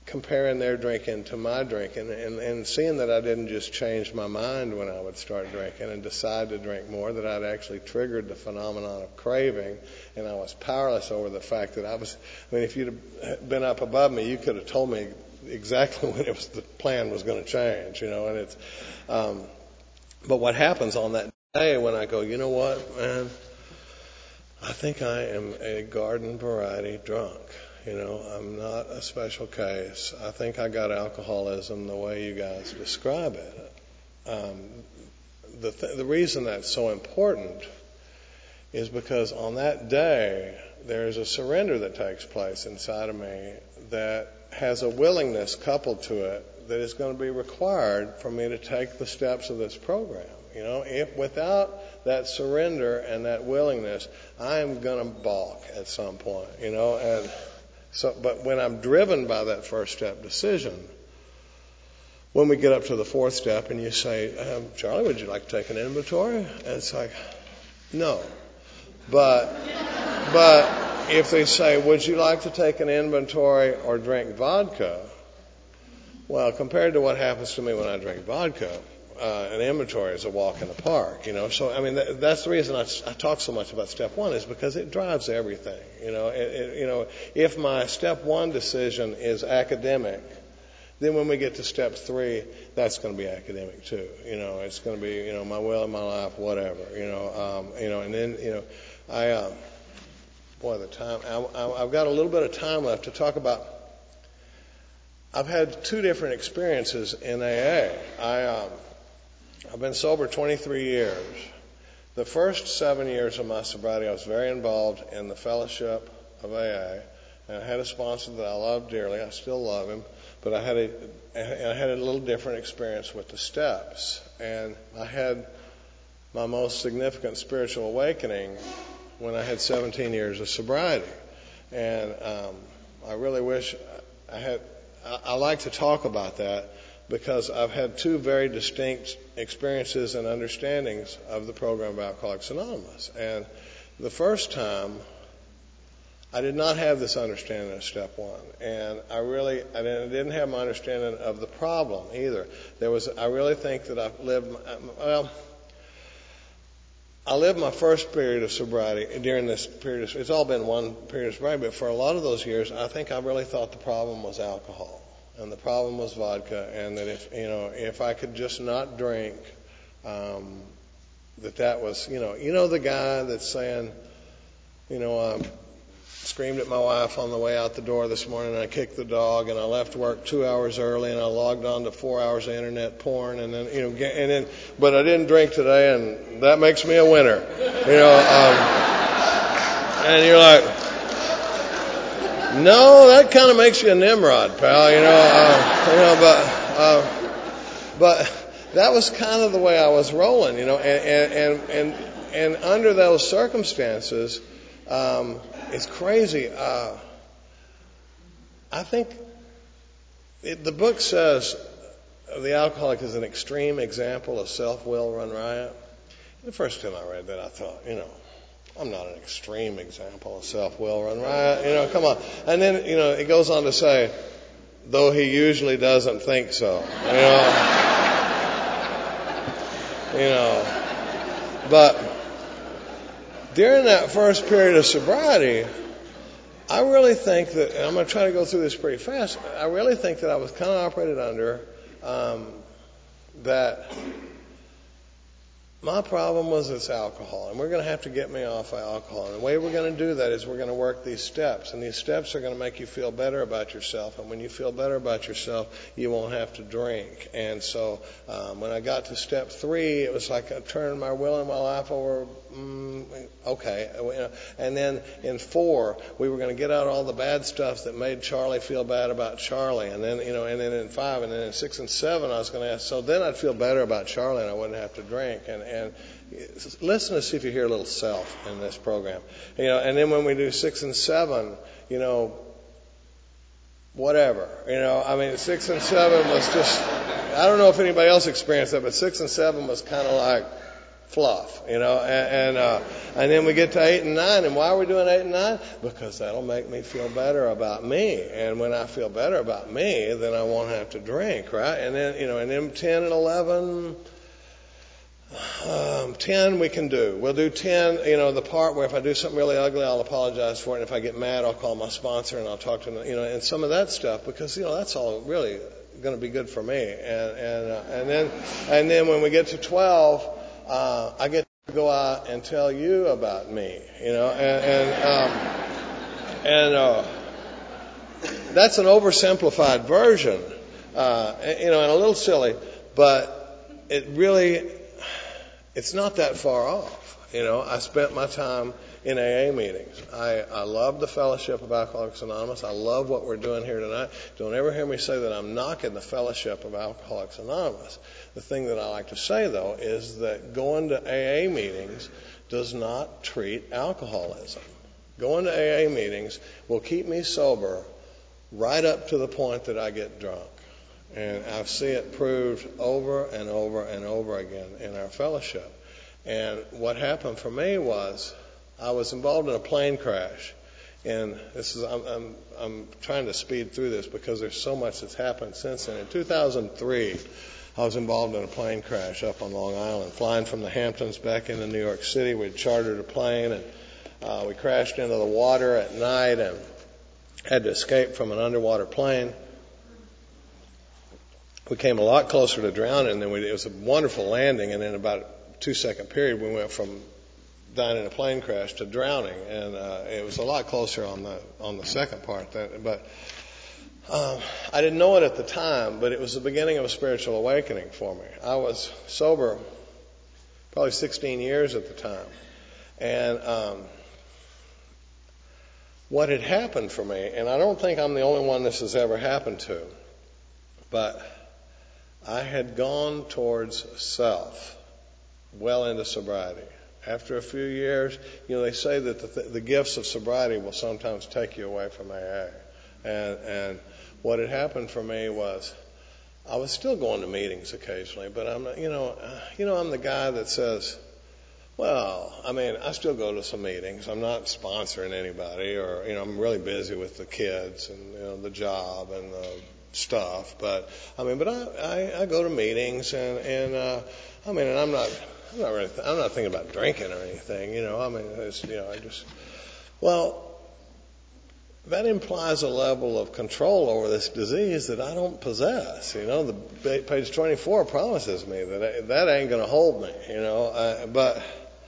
comparing their drinking to my drinking, and, and seeing that I didn't just change my mind when I would start drinking and decide to drink more, that I'd actually triggered the phenomenon of craving, and I was powerless over the fact that I was, I mean, if you'd have been up above me, you could have told me exactly when it was the plan was going to change, you know, and it's, um, but what happens on that day when I go, you know what, man, I think I am a garden variety drunk. You know, I'm not a special case. I think I got alcoholism the way you guys describe it. Um, the th- the reason that's so important is because on that day, there's a surrender that takes place inside of me that has a willingness coupled to it that is going to be required for me to take the steps of this program. You know, if without that surrender and that willingness, I am going to balk at some point. You know, and so, but when I'm driven by that first step decision, when we get up to the fourth step and you say, um, Charlie, would you like to take an inventory? And it's like, no. But, but if they say, would you like to take an inventory or drink vodka? Well, compared to what happens to me when I drink vodka, Uh, an inventory is a walk in the park, you know. So, I mean, that, that's the reason I, I talk so much about step one, is because it drives everything, you know. It, it, you know, if my step one decision is academic, then when we get to step three, that's going to be academic too. You know, it's going to be, you know, my will in my life, whatever, you know. Um, you know, and then, you know, I, uh, boy, the time, I, I, I've got a little bit of time left to talk about. I've had two different experiences in A A. I, um, I've been sober twenty-three years. The first seven years of my sobriety, I was very involved in the fellowship of A A, and I had a sponsor that I loved dearly. I still love him, but I had a, I had a little different experience with the steps, and I had my most significant spiritual awakening when I had seventeen years of sobriety, and um, I really wish I had. I, I like to talk about that, because I've had two very distinct experiences and understandings of the program of Alcoholics Anonymous. And the first time, I did not have this understanding of step one. And I really, I didn't, I didn't have my understanding of the problem either. There was, I really think that I've lived, well, I lived my first period of sobriety during this period of, it's all been one period of sobriety, but for a lot of those years, I think I really thought the problem was alcohol. And the problem was vodka, and that if, you know, if I could just not drink, um, that that was, you know, you know the guy that's saying, you know, I screamed at my wife on the way out the door this morning, and I kicked the dog, and I left work two hours early, and I logged on to four hours of internet porn, and then, you know, and then, but I didn't drink today, and that makes me a winner, you know, um, and you're like, no, that kind of makes you a Nimrod, pal. You know, uh, you know, but uh, but that was kind of the way I was rolling. You know, and and and and under those circumstances, um, it's crazy. Uh, I think it, the book says the alcoholic is an extreme example of self-will run riot. The first time I read that, I thought, you know, I'm not an extreme example of self-will run riot. You know, come on. And then, you know, it goes on to say, though he usually doesn't think so. You know, you know. But during that first period of sobriety, I really think that, and I'm going to try to go through this pretty fast, I really think that I was kind of operated under um, that my problem was this alcohol, and we're going to have to get me off of alcohol. And the way we're going to do that is we're going to work these steps, and these steps are going to make you feel better about yourself. And when you feel better about yourself, you won't have to drink. And so um, when I got to step three, it was like I turned my will and my life over. Mm, okay, and then in four, we were going to get out all the bad stuff that made Charlie feel bad about Charlie. And then you know, and then in five, and then in six and seven, I was going to ask. So then I'd feel better about Charlie, and I wouldn't have to drink. And And listen to see if you hear a little self in this program. You know, and then when we do six and seven, you know, whatever. You know, I mean, six and seven was just, I don't know if anybody else experienced that, but six and seven was kind of like, fluff, you know, and and, uh, and then we get to eight and nine, and why are we doing eight and nine? Because that'll make me feel better about me, and when I feel better about me, then I won't have to drink, right? And then, you know, and then ten and eleven, um, ten we can do. We'll do ten, you know, the part where if I do something really ugly, I'll apologize for it, and if I get mad, I'll call my sponsor and I'll talk to them, you know, and some of that stuff, because, you know, that's all really going to be good for me, and and uh, and then and then when we get to twelve. Uh, I get to go out and tell you about me, you know, and and, um, and uh, that's an oversimplified version, uh, you know, and a little silly, but it really, it's not that far off, you know. I spent my time in A A meetings. I, I love the Fellowship of Alcoholics Anonymous. I love what we're doing here tonight. Don't ever hear me say that I'm knocking the Fellowship of Alcoholics Anonymous. The thing that I like to say, though, is that going to A A meetings does not treat alcoholism. Going to A A meetings will keep me sober right up to the point that I get drunk. And I see it proved over and over and over again in our fellowship. And what happened for me was I was involved in a plane crash. And this is I'm, I'm, I'm trying to speed through this because there's so much that's happened since then. In two thousand three, I was involved in a plane crash up on Long Island, flying from the Hamptons back into New York City. We'd chartered a plane, and uh, we crashed into the water at night and had to escape from an underwater plane. We came a lot closer to drowning than we did. It was a wonderful landing, and in about a two-second period, we went from dying in a plane crash to drowning, and uh, it was a lot closer on the on the second part. That, but um, I didn't know it at the time, but it was the beginning of a spiritual awakening for me. I was sober probably sixteen years at the time, and um, what had happened for me, and I don't think I'm the only one this has ever happened to, but I had gone towards self well into sobriety. After a few years, you know, they say that the, th- the gifts of sobriety will sometimes take you away from A A. And, and what had happened for me was I was still going to meetings occasionally, but I'm not, you know, uh, you know, I'm the guy that says, well, I mean, I still go to some meetings. I'm not sponsoring anybody, or, you know, I'm really busy with the kids and, you know, the job and the stuff. But, I mean, but I, I, I go to meetings and, and uh, I mean, and I'm not, I'm not really, I'm not thinking about drinking or anything, you know, I mean, it's, you know, I just, well, that implies a level of control over this disease that I don't possess, you know. The page twenty-four promises me that I, that ain't going to hold me, you know, uh, but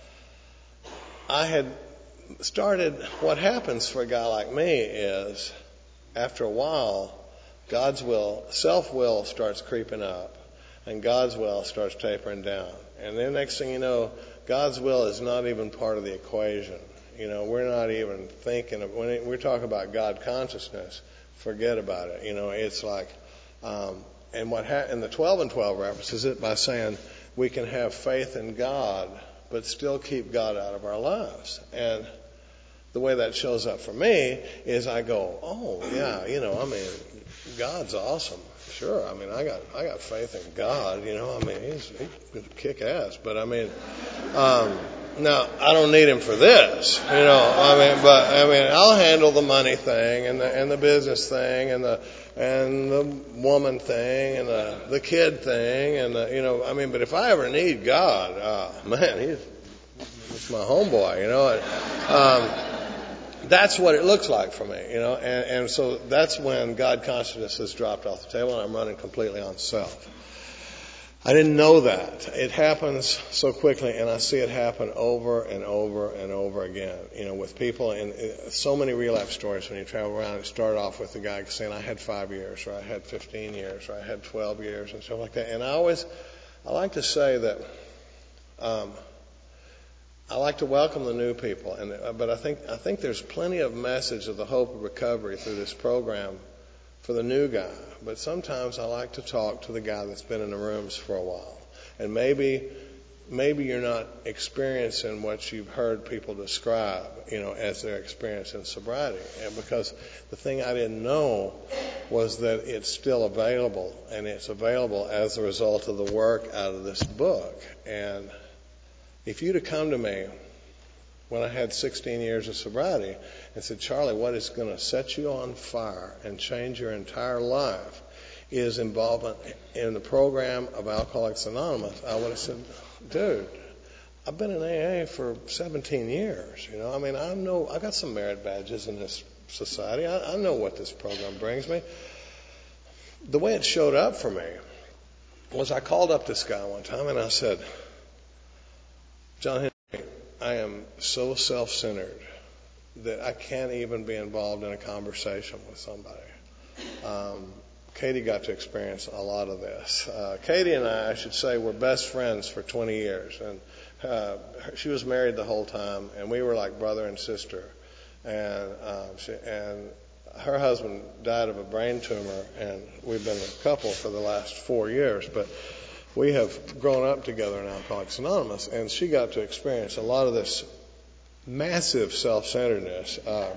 I had started, what happens for a guy like me is, after a while, God's will, self-will starts creeping up, and God's will starts tapering down. And then next thing you know, God's will is not even part of the equation. You know, we're not even thinking of, when we're talking about God consciousness, forget about it. You know, it's like, um, and what ha- and the twelve and twelve references it by saying we can have faith in God, but still keep God out of our lives. And the way that shows up for me is I go, oh yeah, you know, I mean, God's awesome. Sure, I mean, I got I got faith in God. You know, I mean, he's he can kick ass. But I mean, um, now I don't need him for this. You know, I mean, but I mean, I'll handle the money thing and the and the business thing and the and the woman thing and the the kid thing and the, you know, I mean, but if I ever need God, uh, man, he's he's my homeboy. You know. Um, That's what it looks like for me, you know, and, and so that's when God consciousness has dropped off the table and I'm running completely on self. I didn't know that. It happens so quickly, and I see it happen over and over and over again, you know, with people. And so many relapse stories when you travel around. It started off with the guy saying, I had five years, or I had fifteen years, or I had twelve years, and stuff like that. And I always, I like to say that, um, I like to welcome the new people, and uh, but I think I think there's plenty of message of the hope of recovery through this program for the new guy. But sometimes I like to talk to the guy that's been in the rooms for a while, and maybe maybe you're not experiencing what you've heard people describe, you know, as their experience in sobriety. And because the thing I didn't know was that it's still available, and it's available as a result of the work out of this book. And if you'd have come to me when I had sixteen years of sobriety and said, Charlie, what is going to set you on fire and change your entire life is involvement in the program of Alcoholics Anonymous, I would have said, dude, I've been in A A for seventeen years. You know, I mean, I know I got some merit badges in this society. I, I know what this program brings me. The way it showed up for me was I called up this guy one time and I said, John Henry, I am so self-centered that I can't even be involved in a conversation with somebody. Um, Katie got to experience a lot of this. Uh, Katie and I, I should say, were best friends for twenty years. And uh, she was married the whole time, and we were like brother and sister. And, um, she, and her husband died of a brain tumor, and we've been a couple for the last four years. But we have grown up together in Alcoholics Anonymous, and she got to experience a lot of this massive self-centeredness. Uh,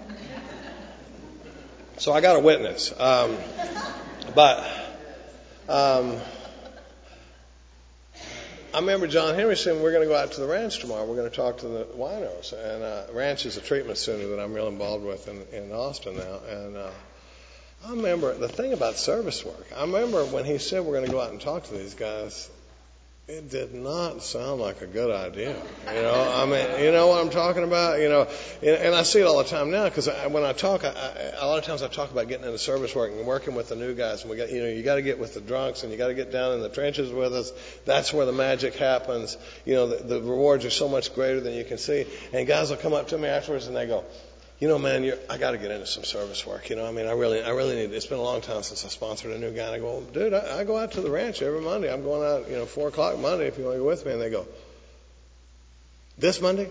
so I got a witness. Um, but um, I remember John Henry saying, we're going to go out to the ranch tomorrow. We're going to talk to the winos. And uh, ranch is a treatment center that I'm real involved with in, in Austin now. And uh, I remember the thing about service work. I remember when he said we're going to go out and talk to these guys, it did not sound like a good idea. You know, I mean, you know what I'm talking about? You know, and, and I see it all the time now because when I talk, I, I, a lot of times I talk about getting into service work and working with the new guys. And we got, you know, you got to get with the drunks and you got to get down in the trenches with us. That's where the magic happens. You know, the, the rewards are so much greater than you can see. And guys will come up to me afterwards and they go, you know, man, you're, I got to get into some service work. You know, I mean, I really, I really need. It's been a long time since I sponsored a new guy. And I go, dude, I, I go out to the ranch every Monday. I'm going out, you know, four o'clock Monday if you want to go with me. And they go, this Monday?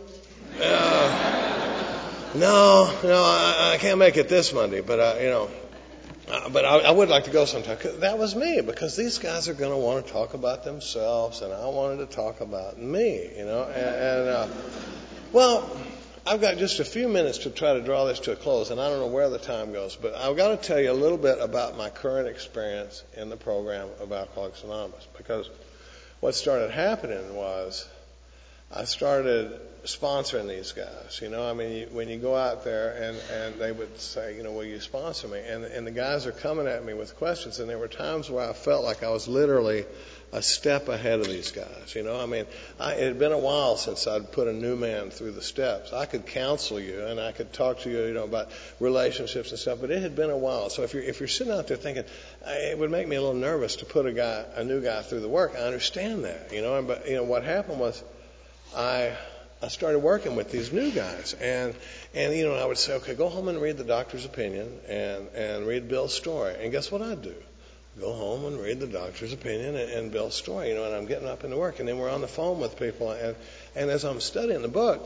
Uh, no, no, I, I can't make it this Monday. But uh, you know, uh, but I, I would like to go sometime. 'Cause that was me because these guys are going to want to talk about themselves, and I wanted to talk about me. You know, and, and uh, well. I've got just a few minutes to try to draw this to a close, and I don't know where the time goes, but I've got to tell you a little bit about my current experience in the program of Alcoholics Anonymous, because what started happening was I started sponsoring these guys. You know, I mean, you, when you go out there and, and they would say, you know, will you sponsor me? And, and the guys are coming at me with questions, and there were times where I felt like I was literally a step ahead of these guys. You know, I mean, I, it had been a while since I'd put a new man through the steps. I could counsel you and I could talk to you, you know, about relationships and stuff, but it had been a while. So if you're if you're sitting out there thinking, it would make me a little nervous to put a guy, a new guy through the work, I understand that, you know. And, but you know what happened was, I I started working with these new guys, and and you know I would say, okay, go home and read the doctor's opinion and and read Bill's story, and guess what I'd do? Go home and read the doctor's opinion and, and Bill's story, you know, and I'm getting up into work. And then we're on the phone with people. And, and as I'm studying the book,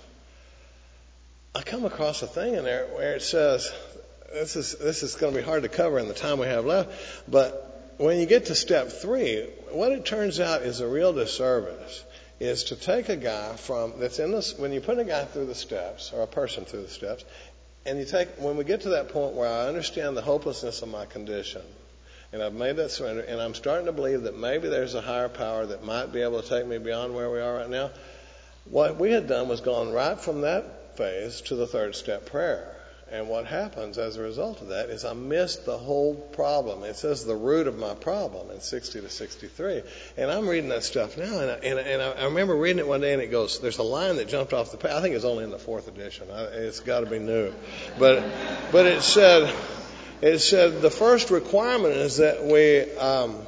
I come across a thing in there where it says, this is, this is going to be hard to cover in the time we have left, but when you get to step three, what it turns out is a real disservice is to take a guy from, that's in this, when you put a guy through the steps, or a person through the steps, and you take, when we get to that point where I understand the hopelessness of my condition, and I've made that surrender, and I'm starting to believe that maybe there's a higher power that might be able to take me beyond where we are right now. What we had done was gone right from that phase to the third step prayer. And what happens as a result of that is I missed the whole problem. It says the root of my problem in sixty to sixty-three. And I'm reading that stuff now, and I, and, and I remember reading it one day, and it goes, there's a line that jumped off the page. I think it's only in the fourth edition. I, it's got to be new. But, but it said... It said the first requirement is that we, um,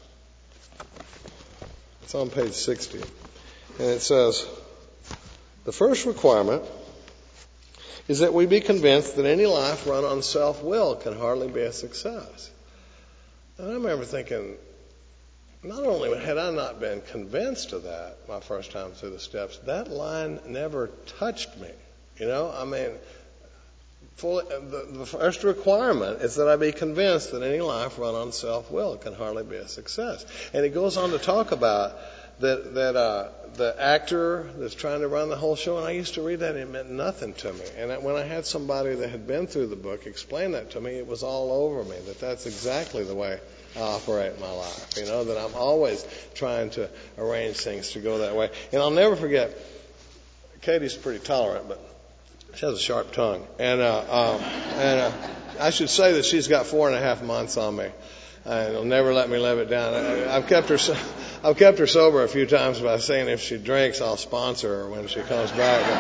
it's on page sixty, and it says, the first requirement is that we be convinced that any life run on self-will can hardly be a success. And I remember thinking, not only had I not been convinced of that my first time through the steps, that line never touched me. You know, I mean... Fully, the, the first requirement is that I be convinced that any life run on self-will can hardly be a success. And it goes on to talk about that, that uh, the actor that's trying to run the whole show, and I used to read that, and it meant nothing to me. And when I had somebody that had been through the book explain that to me, it was all over me, that that's exactly the way I operate in my life. You know, that I'm always trying to arrange things to go that way. And I'll never forget, Katie's pretty tolerant, but she has a sharp tongue. And, uh, um, and uh, I should say that she's got four and a half months on me. And will never let me live it down. I, I've kept her, I've kept her sober a few times by saying if she drinks, I'll sponsor her when she comes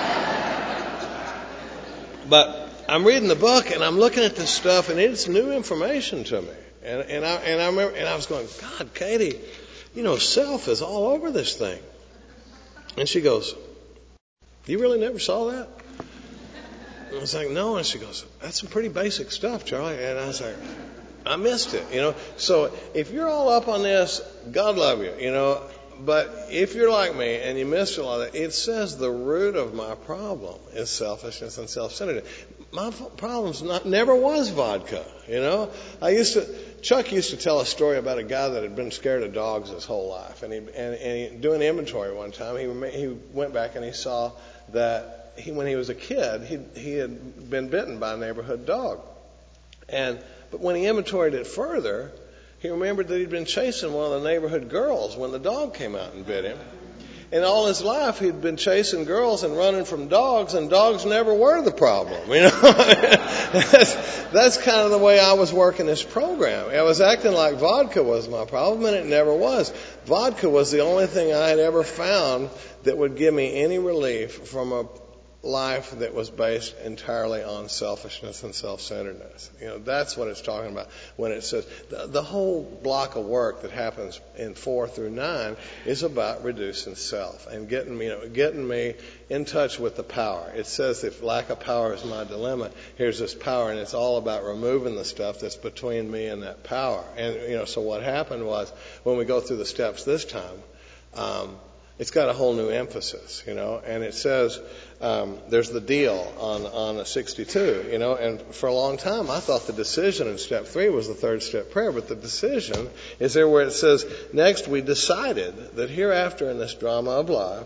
back. But, but I'm reading the book and I'm looking at this stuff and it's new information to me. And, and I and I remember and I was going, God, Katie, you know, self is all over this thing. And she goes, you really never saw that? And I was like, no. And she goes, that's some pretty basic stuff, Charlie. And I was like, I missed it, you know. So if you're all up on this, God love you, you know. But if you're like me and you missed a lot of that, it says the root of my problem is selfishness and self-centeredness. My problem's not never was vodka, you know. I used to, Chuck used to tell a story about a guy that had been scared of dogs his whole life, and he and, and he, doing inventory one time, he he went back and he saw that he when he was a kid he he had been bitten by a neighborhood dog, and but when he inventoried it further, he remembered that he'd been chasing one of the neighborhood girls when the dog came out and bit him. And all his life he'd been chasing girls and running from dogs, and dogs never were the problem. You know, that's, that's kind of the way I was working this program. I was acting like vodka was my problem, and it never was. Vodka was the only thing I had ever found that would give me any relief from a life that was based entirely on selfishness and self-centeredness. You know, that's what it's talking about when it says the, the whole block of work that happens in four through nine is about reducing self and getting me, you know, getting me in touch with the power. It says if lack of power is my dilemma, here's this power, and it's all about removing the stuff that's between me and that power. And you know, so what happened was when we go through the steps this time, um, it's got a whole new emphasis, you know, and it says um, there's the deal on on a sixty-two, you know, and for a long time I thought the decision in step three was the third step prayer, but the decision is there where it says, next we decided that hereafter in this drama of life,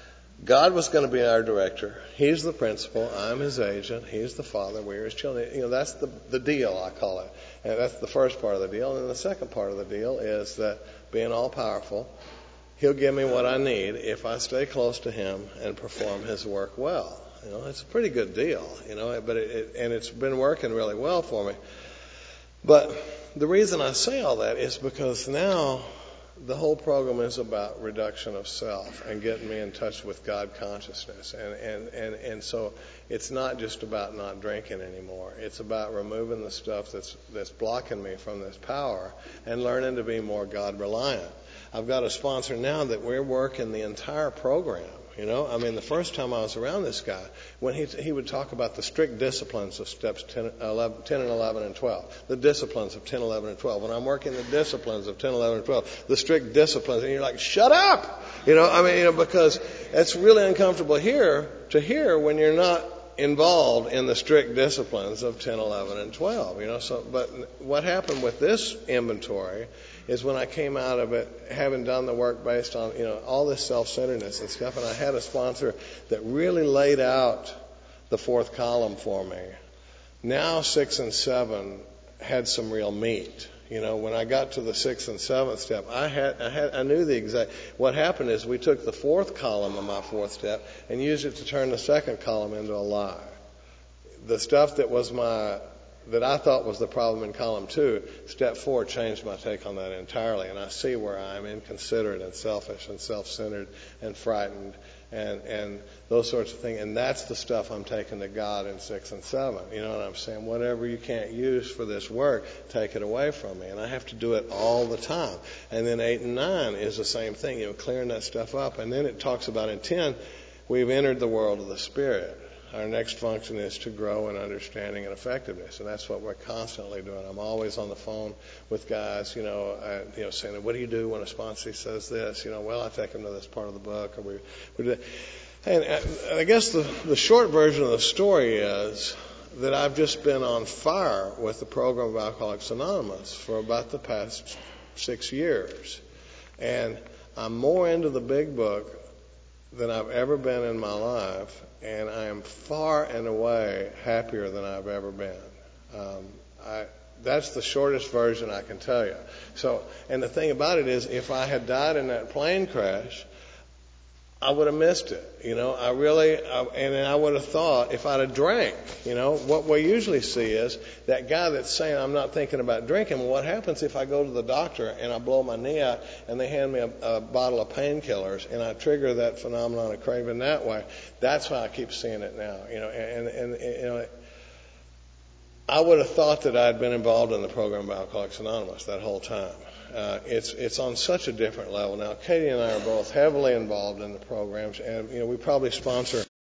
God was going to be our director. He's the principal. I'm his agent. He's the father. We're his children. You know, that's the the deal, I call it. And that's the first part of the deal. And then the second part of the deal is that being all powerful, he'll give me what I need if I stay close to him and perform his work well. You know, it's a pretty good deal, you know, but it, it, and it's been working really well for me. But the reason I say all that is because now the whole program is about reduction of self and getting me in touch with God consciousness. And, and, and, and so it's not just about not drinking anymore. It's about removing the stuff that's, that's blocking me from this power and learning to be more God reliant. I've got a sponsor now that we're working the entire program. You know, I mean, the first time I was around this guy, when he he would talk about the strict disciplines of steps ten, eleven, ten and eleven and twelve, the disciplines of ten, eleven, and twelve. When I'm working the disciplines of ten, eleven, and twelve, the strict disciplines, and you're like, shut up! You know, I mean, you know, because it's really uncomfortable here to hear when you're not involved in the strict disciplines of ten, eleven, and twelve. You know, so but what happened with this inventory is when I came out of it, having done the work based on, you know, all this self-centeredness and stuff, and I had a sponsor that really laid out the fourth column for me. Now six and seven had some real meat. You know, when I got to the sixth and seventh step, I had, I had, I knew the exact, what happened is we took the fourth column of my fourth step and used it to turn the second column into a lie. The stuff that was my, that I thought was the problem in column two, step four changed my take on that entirely. And I see where I'm inconsiderate and selfish and self-centered and frightened and, and those sorts of things. And that's the stuff I'm taking to God in six and seven. You know what I'm saying? Whatever you can't use for this work, take it away from me. And I have to do it all the time. And then eight and nine is the same thing, you know, clearing that stuff up. And then it talks about in ten, we've entered the world of the Spirit. Our next function is to grow in understanding and effectiveness, and that's what we're constantly doing. I'm always on the phone with guys, you know, uh, you know, saying, "What do you do when a sponsor says this?" You know, well, I take them to this part of the book, or we, we do that. And uh, I guess the the short version of the story is that I've just been on fire with the program of Alcoholics Anonymous for about the past six years, and I'm more into the big book than I've ever been in my life, and I am far and away happier than I've ever been. Um, I that's the shortest version I can tell you. So, and the thing about it is, if I had died in that plane crash, I would have missed it. You know, I really, I, and I would have thought if I'd have drank, you know, what we usually see is that guy that's saying, I'm not thinking about drinking. Well, what happens if I go to the doctor and I blow my knee out and they hand me a, a bottle of painkillers and I trigger that phenomenon of craving that way? That's why I keep seeing it now, you know, and, and, and you know, I would have thought that I'd been involved in the program of Alcoholics Anonymous that whole time. Uh, it's it's on such a different level now. Katie and I are both heavily involved in the programs, and you know we probably sponsor